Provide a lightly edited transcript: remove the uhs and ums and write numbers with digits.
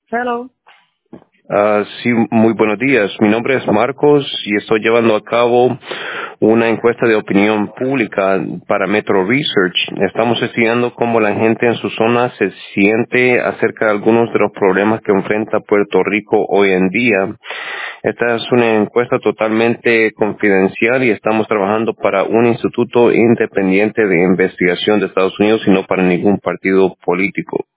Hello. Sí, muy buenos días. Mi nombre es Marcos y estoy llevando a cabo una encuesta de opinión pública para Metro Research. Estamos estudiando cómo la gente en su zona se siente acerca de algunos de los problemas que enfrenta Puerto Rico hoy en día. Esta es una encuesta totalmente confidencial y estamos trabajando para un instituto independiente de investigación de Estados Unidos y no para ningún partido político.